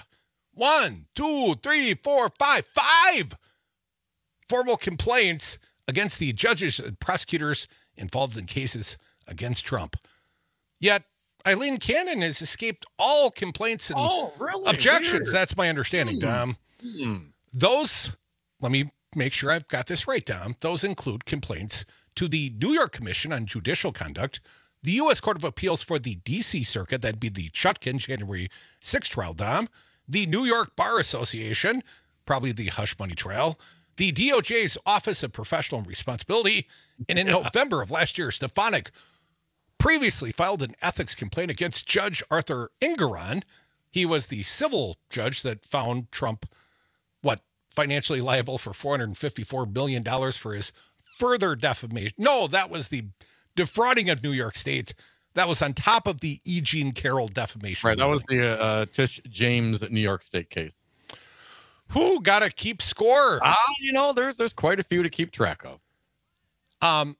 formal complaints against the judges and prosecutors involved in cases against Trump. Yet, Eileen Cannon has escaped all complaints and objections. Weird. That's my understanding, Dom. Those, let me make sure I've got this right, Dom. Those include complaints to the New York Commission on Judicial Conduct, the U.S. Court of Appeals for the D.C. Circuit, that'd be the Chutkan January 6th trial, Dom, the New York Bar Association, probably the hush money trial, the DOJ's Office of Professional Responsibility, and in November of last year, Stefanik previously filed an ethics complaint against Judge Arthur Engoron. He was the civil judge that found Trump, financially liable for $454 billion for his further defamation. No, that was the defrauding of New York State. That was on top of the E. Jean Carroll defamation. Right, that was the Tish James New York State case. Who gotta keep score? There's quite a few to keep track of.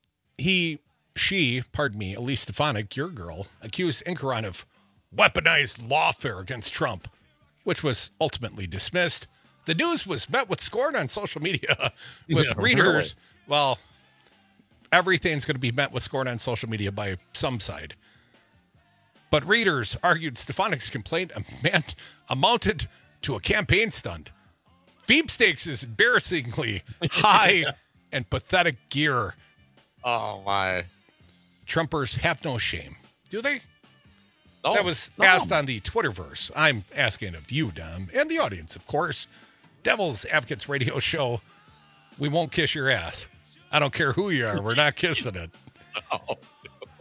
She, Elise Stefanik, your girl, accused Engoron of weaponized lawfare against Trump, which was ultimately dismissed. The news was met with scorn on social media with readers. Really? Well, everything's going to be met with scorn on social media by some side. But readers argued Stefanik's complaint amounted to a campaign stunt. Sweepstakes is embarrassingly high and pathetic gear. Oh, my. Trumpers have no shame, do they? That was asked on the Twitterverse. I'm asking of you, Dom, and the audience, of course. Devil's Advocates radio show. We won't kiss your ass. I don't care who you are. We're not kissing it. Oh.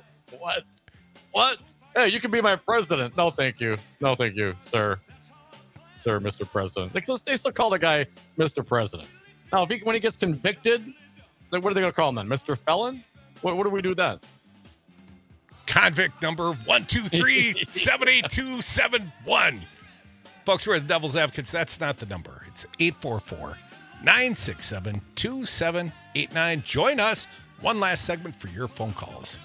What? Hey, you can be my president. No, thank you. No, thank you, sir. sir, Mr. President. They still call the guy Mr. President. Now, when he gets convicted, what are they going to call him then? Mr. Felon? What do we do then? Convict number 123-78271. Folks, we're the Devil's Advocates. That's not the number. It's 844-967-2789. Join us. One last segment for your phone calls.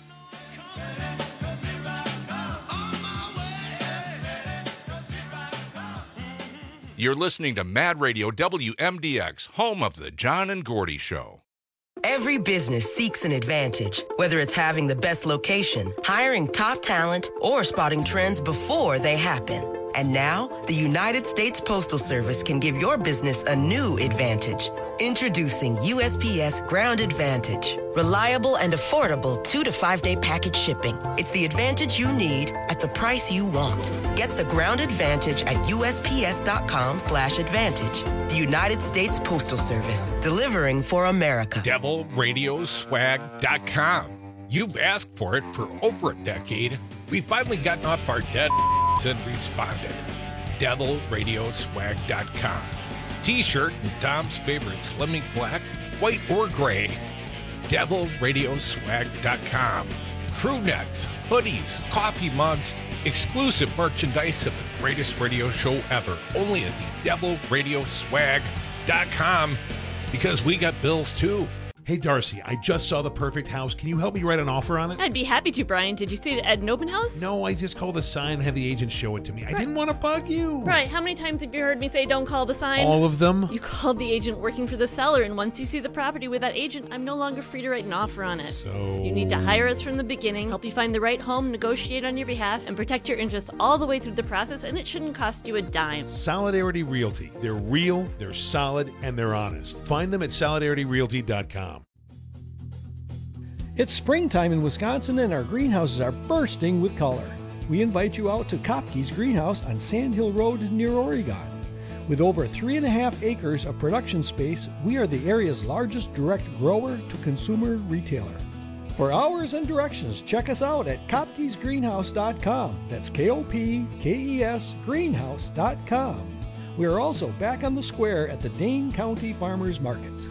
You're listening to Mad Radio WMDX, home of the John and Gordy Show. Every business seeks an advantage, whether it's having the best location, hiring top talent, or spotting trends before they happen. And now, the United States Postal Service can give your business a new advantage. Introducing USPS Ground Advantage. Reliable and affordable 2 to 5 day package shipping. It's the advantage you need at the price you want. Get the Ground Advantage at USPS.com/advantage. The United States Postal Service, delivering for America. DevilRadioswag.com. You've asked for it for over a decade. We've finally gotten off our dead and responded. DevilRadioswag.com. T-shirt and Dom's favorite Slimming Black, white or gray. DevilRadioswag.com. Crew necks, hoodies, coffee mugs, exclusive merchandise of the greatest radio show ever. Only at the DevilRadioswag.com, because we got bills too. Hey, Darcy, I just saw The Perfect House. Can you help me write an offer on it? I'd be happy to, Brian. Did you see it at an open house? No, I just called the sign and had the agent show it to me. I didn't want to bug you. Right. How many times have you heard me say don't call the sign? All of them. You called the agent working for the seller, and once you see the property with that agent, I'm no longer free to write an offer on it. So... You need to hire us from the beginning, help you find the right home, negotiate on your behalf, and protect your interests all the way through the process, and it shouldn't cost you a dime. Solidarity Realty. They're real, they're solid, and they're honest. Find them at solidarityrealty.com. It's springtime in Wisconsin and our greenhouses are bursting with color. We invite you out to Kopke's Greenhouse on Sand Hill Road near Oregon. With over 3.5 acres of production space, we are the area's largest direct grower to consumer retailer. For hours and directions, check us out at Kopke'sGreenhouse.com. That's Kopkes Greenhouse.com. We are also back on the square at the Dane County Farmers Market.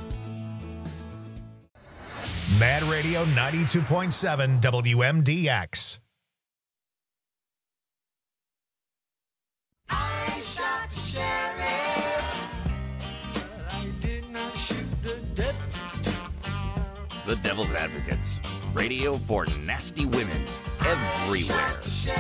Mad Radio 92.7 WMDX. I shot the sheriff, but I did not shoot the deputy. The Devil's Advocates. Radio for nasty women everywhere.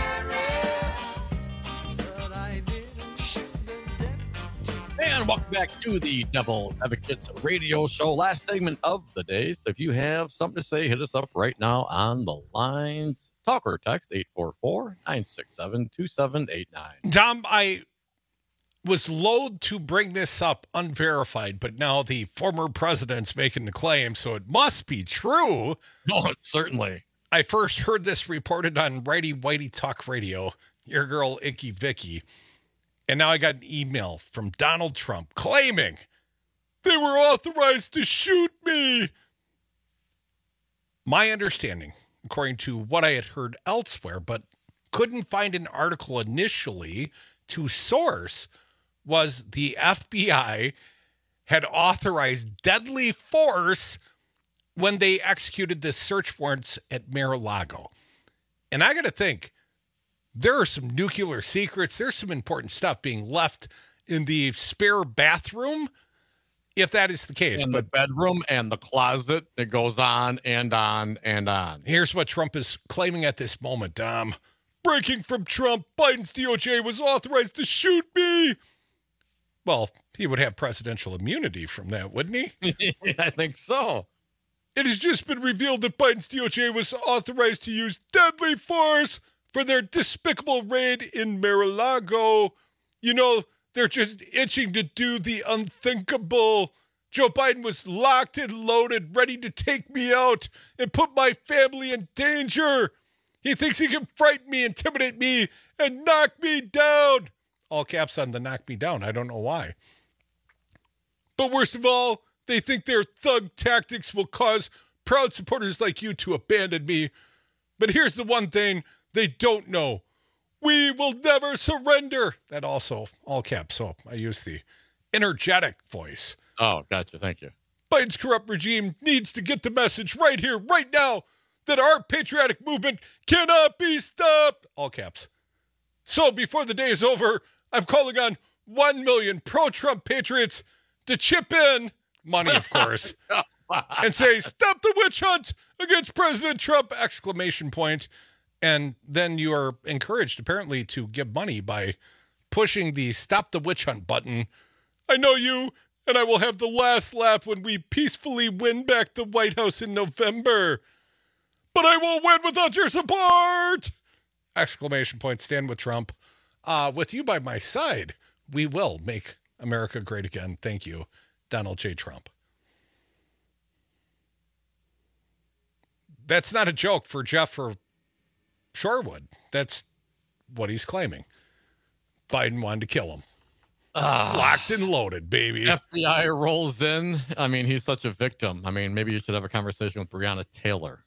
And welcome back to the Devil's Advocates radio show. Last segment of the day. So if you have something to say, hit us up right now on the lines. Talk or text 844-967-2789. Dom, I was loath to bring this up unverified, but now the former president's making the claim, so it must be true. Oh, certainly. I first heard this reported on Righty Whitey Talk Radio, your girl Icky Vicky. And now I got an email from Donald Trump claiming they were authorized to shoot me. My understanding, according to what I had heard elsewhere, but couldn't find an article initially to source, was the FBI had authorized deadly force when they executed the search warrants at Mar-a-Lago. And I got to think, there are some nuclear secrets. There's some important stuff being left in the spare bathroom, if that is the case. In the bedroom and the closet, it goes on and on and on. Here's what Trump is claiming at this moment. Breaking from Trump, Biden's DOJ was authorized to shoot me. Well, he would have presidential immunity from that, wouldn't he? I think so. It has just been revealed that Biden's DOJ was authorized to use deadly force for their despicable raid in Mar-a-Lago. You know, they're just itching to do the unthinkable. Joe Biden was locked and loaded, ready to take me out and put my family in danger. He thinks he can frighten me, intimidate me, and knock me down. All caps on the knock me down. I don't know why. But worst of all, they think their thug tactics will cause proud supporters like you to abandon me. But here's the one thing they don't know. We will never surrender. That also, all caps, so I use the energetic voice. Oh, gotcha. Thank you. Biden's corrupt regime needs to get the message right here, right now, that our patriotic movement cannot be stopped. All caps. So before the day is over, I'm calling on 1 million pro-Trump patriots to chip in, money of course, and say, stop the witch hunt against President Trump, ! And then you are encouraged, apparently, to give money by pushing the stop the witch hunt button. I know you, and I will have the last laugh when we peacefully win back the White House in November. But I won't win without your support! ! Stand with Trump. With you by my side, we will make America great again. Thank you, Donald J. Trump. That's not a joke for Jeff or Shorewood. That's what he's claiming. Biden wanted to kill him. Locked and loaded, baby. FBI rolls in. I mean, he's such a victim. I mean, maybe you should have a conversation with Breonna Taylor.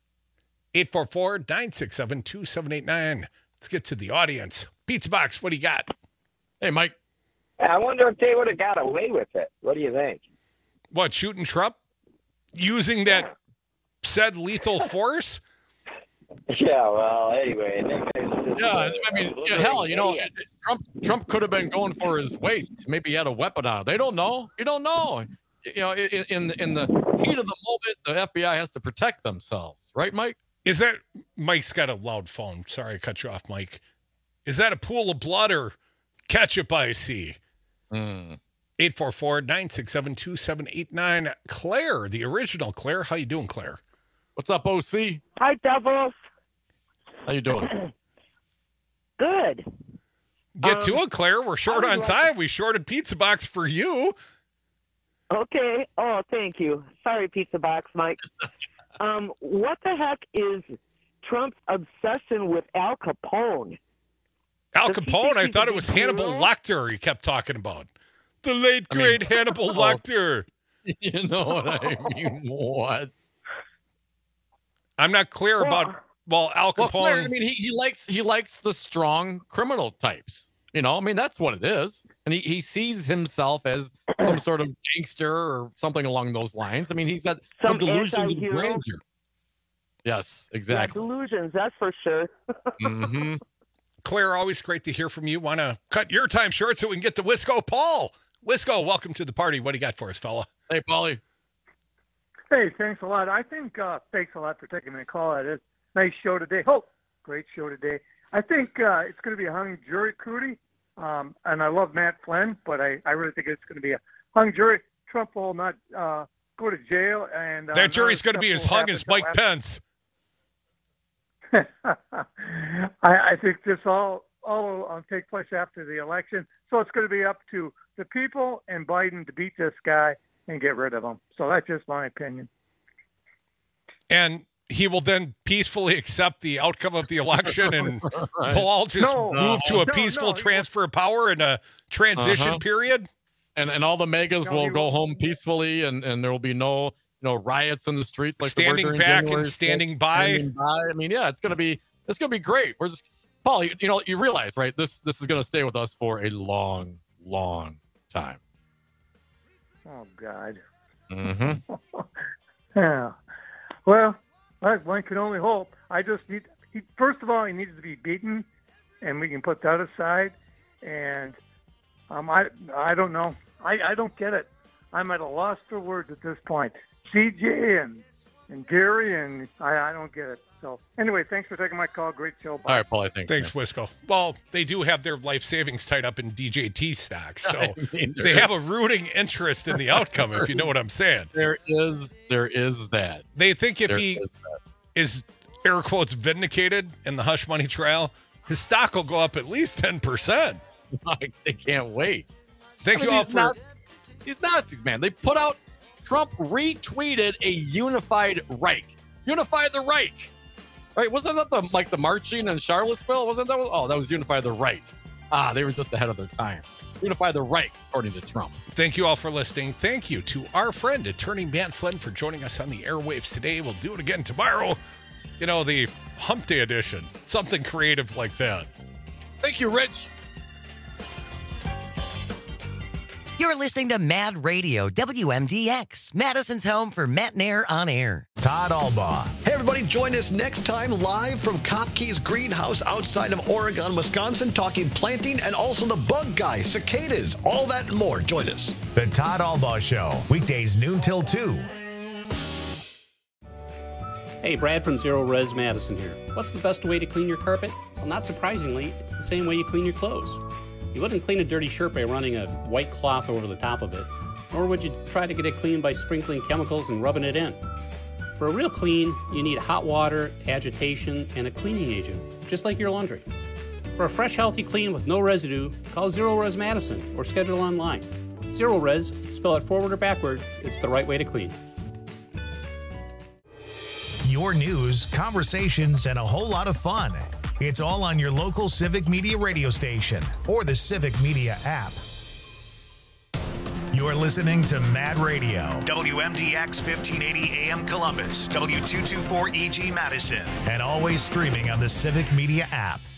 844-967-2789. Let's get to the audience. Pizza Box, what do you got? Hey, Mike. I wonder if they would have got away with it. What do you think? What, shooting Trump? Using that said lethal force? Yeah, well, anyway. Yeah, I mean, hell, Trump could have been going for his waist. Maybe he had a weapon on. They don't know. You don't know. You know, in the heat of the moment, the FBI has to protect themselves. Right, Mike? Is that... Mike's got a loud phone. Sorry, I cut you off, Mike. Is that a pool of blood or ketchup I see? 844-967-2789. Claire, the original Claire. How you doing, Claire? What's up, OC? Hi, Devils. How you doing? Good. Get to it, Claire. We're short on time. We shorted Pizza Box for you. Okay. Oh, thank you. Sorry, Pizza Box, Mike. What the heck is Trump's obsession with Al Capone? Al Capone? I thought it was Hannibal Lecter he kept talking about. The late, great Hannibal Lecter. You know what I mean? What? I'm not clear about... Well, Al Capone... Well, Claire, I mean, he likes the strong criminal types. You know, I mean, that's what it is. And he sees himself as some sort of gangster or something along those lines. I mean, he's got some delusions of grandeur. Yes, exactly. Yeah, delusions, that's for sure. Mm-hmm. Claire, always great to hear from you. Want to cut your time short so we can get to Wisco Paul. Wisco, welcome to the party. What do you got for us, fella? Hey, Paulie. Hey, thanks a lot. I think thanks a lot for taking my call. It is nice show today. Oh, great show today. I think it's going to be a hung jury, Crudy. And I love Matt Flynn, but I really think it's going to be a hung jury. Trump will not go to jail. And that jury's going to be as hung as Mike Pence. I think this all will take place after the election. So it's going to be up to the people and Biden to beat this guy and get rid of him. So that's just my opinion. And he will then peacefully accept the outcome of the election and we'll all just move to a peaceful transfer of power in a transition period. And all the megas will go home peacefully and there will be no riots in the streets like standing back and standing by. I mean, yeah, it's gonna be great. We're just Paul, you realize, right? This is gonna stay with us for a long, long time. Oh God. Mm-hmm. Yeah. Well, one can only hope. I just first of all, he needs to be beaten, and we can put that aside. And I don't know. I don't get it. I'm at a loss for words at this point. CJ and Gary and I don't get it. So anyway, thanks for taking my call. Great show. Bye. All right, Paul. I think. Thanks, Wisco. Well, they do have their life savings tied up in DJT stocks, so they have a rooting interest in the outcome. If you know what I'm saying. There is that. They think if he is air quotes vindicated in the hush money trial, his stock will go up at least 10%. They can't wait. Thank you all for. He's Nazis, man. They put out. Trump retweeted a unified Reich. Unify the Reich. Right? Wasn't that the marching in Charlottesville? Wasn't that? That was Unify the Right. They were just ahead of their time. Unify the Reich, according to Trump. Thank you all for listening. Thank you to our friend, Attorney Matt Flynn, for joining us on the airwaves today. We'll do it again tomorrow. The Hump Day edition. Something creative like that. Thank you, Rich. You're listening to Mad Radio, WMDX, Madison's home for Matt Nair on air. Todd Albaugh. Hey, everybody, join us next time live from Kopke's Greenhouse outside of Oregon, Wisconsin, talking planting and also the bug guy, cicadas, all that and more. Join us. The Todd Albaugh Show, weekdays noon till 2. Hey, Brad from Zero Res Madison here. What's the best way to clean your carpet? Well, not surprisingly, it's the same way you clean your clothes. You wouldn't clean a dirty shirt by running a white cloth over the top of it, nor would you try to get it clean by sprinkling chemicals and rubbing it in. For a real clean, you need hot water, agitation, and a cleaning agent, just like your laundry. For a fresh, healthy clean with no residue, call Zero Res Madison or schedule online. Zero Res, spell it forward or backward, it's the right way to clean. Your news, conversations, and a whole lot of fun. It's all on your local Civic Media radio station or the Civic Media app. You're listening to Mad Radio, WMDX 1580 AM Columbus, W224 EG Madison, and always streaming on the Civic Media app.